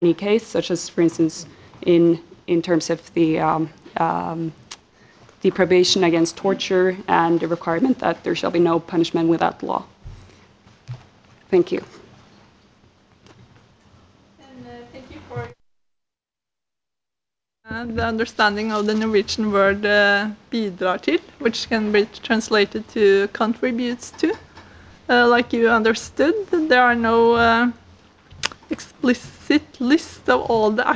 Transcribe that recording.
any case, such as, for instance, in terms of the prohibition against torture and the requirement that there shall be no punishment without law. Thank you. And thank you for the understanding of the Norwegian word bidrar til, which can be translated to contributes to. Like you understood, there are no explicit list of all the